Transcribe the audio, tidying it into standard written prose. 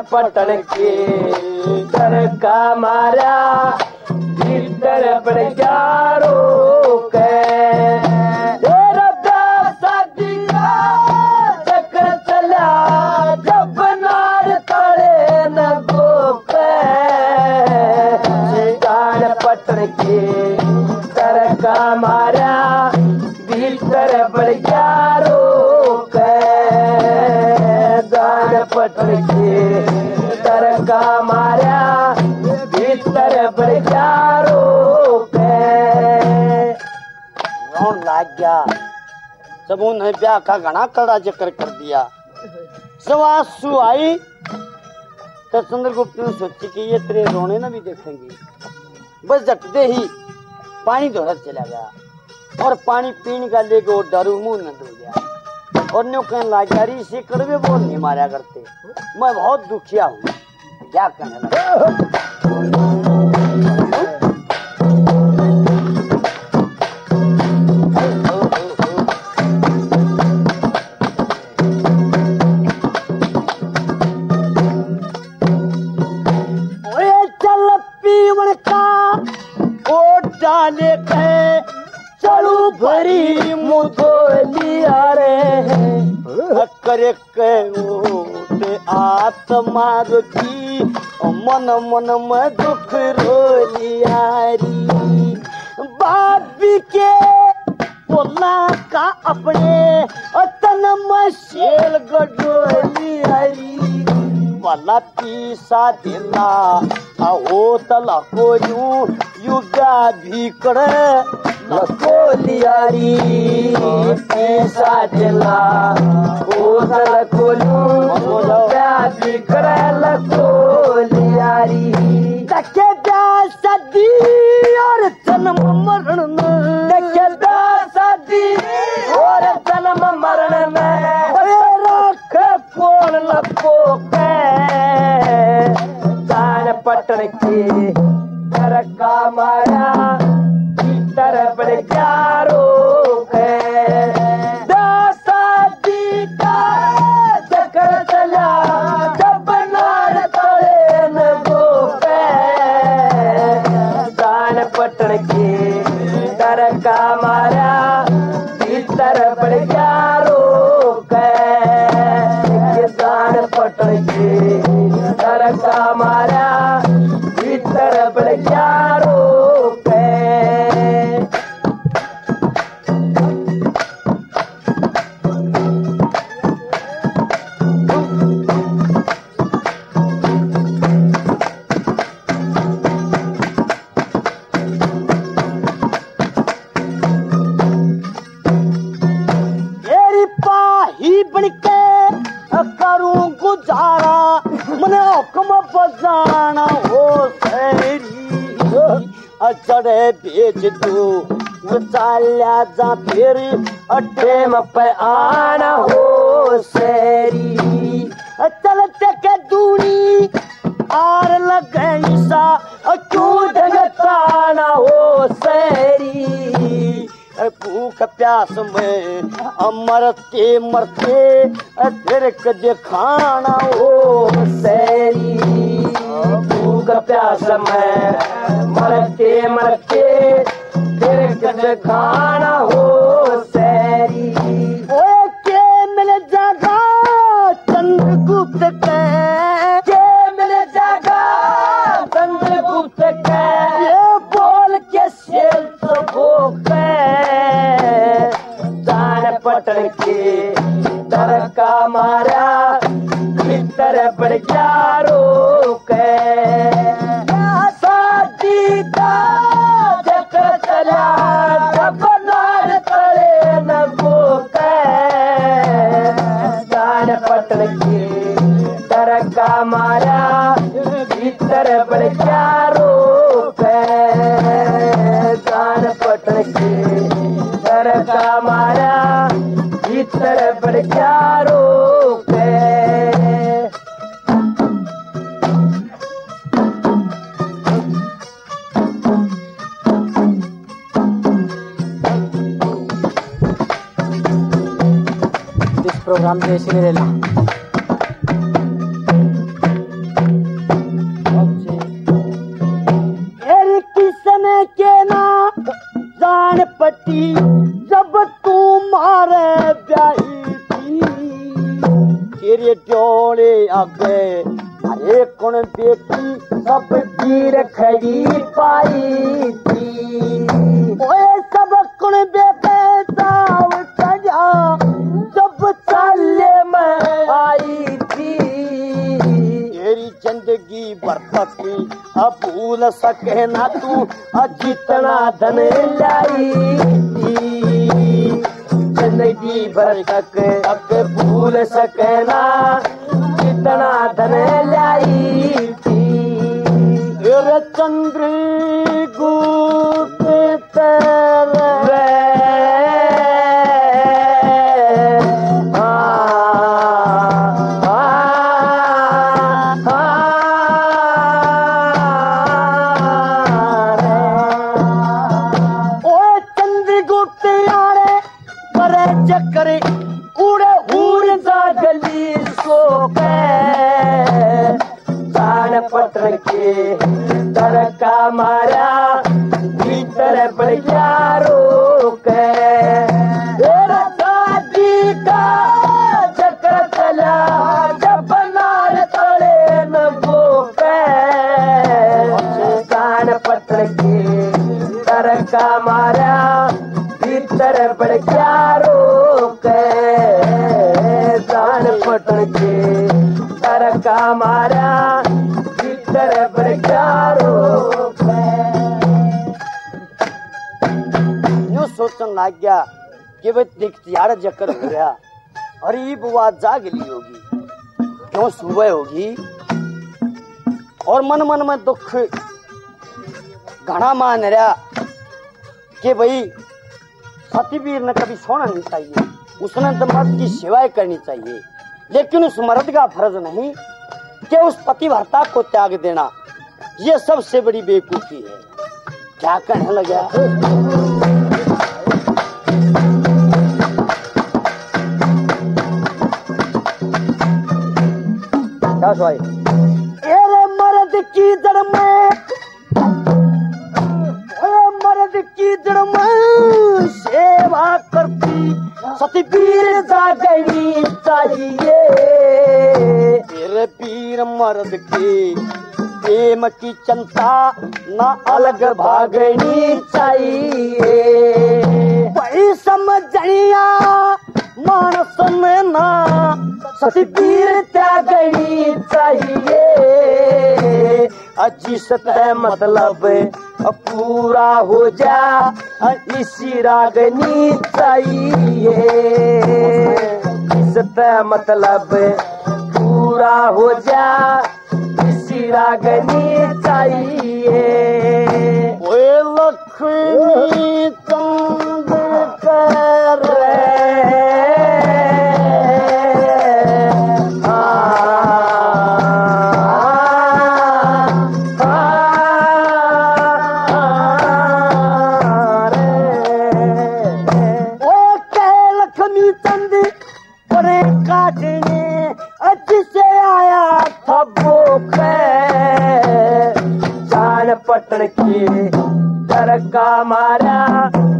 पटन के डर का मारा भीतर बढ़ गया रोके तेरा शादी का चक्कर चला जब नार तड़े न गोपे गान पटन के डर का मारा भीतर बढ़ गया रोके गान पटन के डर का मारा भीतर बढ़ गया रोके रोन लाग गया जब उन्हें ब्याह का घना कड़ा जिक्र कर दिया। जब आंसू आई तो चंद्रगुप्त ने सोची कि ये तेरे रोने ना भी देखेंगी। बस झटते ही पानी धोरा चला गया और पानी पीने का लेके वो डरू मुंह न धो गया और न्यू कहने लगा यार इसे कड़वे बोल नहीं मारा करते, मैं बहुत दुखिया हूँ। क्या कहने लगा डाले कहे चलू भरी मुझोलिया रे करे के आत्मा रुकी मन मन में दुख रोलियारी बाबी के बोला का अपने तन में शेल गडोलियारी वाला पीसा दिला हो तला को युगा भी करे लकोलियारी पीसा दिला हो तला को युगा भी करे लकोलियारी देखे शादी और जन्म मरण में देखे शादी और जन्म मरण में रख कौन लको पटन के डर का मारा भीतर बढ़ गया रोके शादी का चक्कर चला जब नार तड़े न गोपे दान पटन के डर का मारा भीतर बढ़ गया रोके दान पटन के डर का मारा भीतर बढ़ गया रोके तेरी पाही बनके करूं गुजारा मने हुक्म बजाना हो सैरी चढ़े बेच दो चाल्या जा फिर टेम पे आना हो सैरी चलते के दूनी आर लगे सा क्यों ढंगताना हो सैरी भूख प्यास में मरते मरते फिर कदे खाना हो सैरी भूख प्यास में मरते मरते फिर कदे खाना हो सैरी के मिल जागा चंद्रगुप्त के मिल जागा चंद्रगुप्त के ये बोल के शेल तो भूखे पटन के डर का मारा भीतर बढ़ गया रोके शादी का चक्कर चला जब नार तड़े न गोके दान पटन के डर का मारा भीतर बढ़ गया रोके दान पटन के डर का मारा भीतर बढ़ गया रोके प्रोग्राम जय श्री रेला ब्याही थी तेरे डोले आगे अरे कौन बेटी सब वीर खड़ी पाई थी ओए सब कौन बेटे दाव सजा जब साले में आई थी तेरी जिंदगी बरकत अब भूल सके ना तू जितना धन लाई थी जिंदगी भर तक अब भूल सके ना जितना धन लाई थी तेरे चंद्र गुप्त तेरे चक्कर उड़े उड़ जा गली सो जान पत्र के तरका मारा भीतर बढ़िया रोक दादी का चक्कर चला जब नार तले न बोके जान पत्र के तरका मारा भीतर बढ़िया रोक जान पटन के तरका मारा भीतर बढ़िया रोक यूं सोचने लग गया कि वह दिखतियार जकर हो गया और ये बुआ जाग ली होगी क्यों सुबह होगी और मन मन में दुख घना मान रहा कि भाई सतीवीर ने कभी सोना नहीं चाहिए उसने तो मर्द की सेवाएं करनी चाहिए लेकिन उस मर्द का फर्ज नहीं कि उस पतिव्रता को त्याग देना ये सबसे बड़ी बेवकूफी है क्या कहने लगा क्या सोई अरे मर्द की जड़ में मर्द की जड़ में सेवा करती सतीवीर जागनी चाहिए तेरे पीर मर्द के प्रेम की चिंता न अलग भागनी चाहिए वही समझिया मानस में ना सतीवीर त्यागनी चाहिए जिसत मतलब पूरा हो जा इसी रागनी चाहिए जिसत मतलब पूरा हो जा इसी रागनी चाहिए ओए लक्ष्मी चंद कर पटन के तरका मारा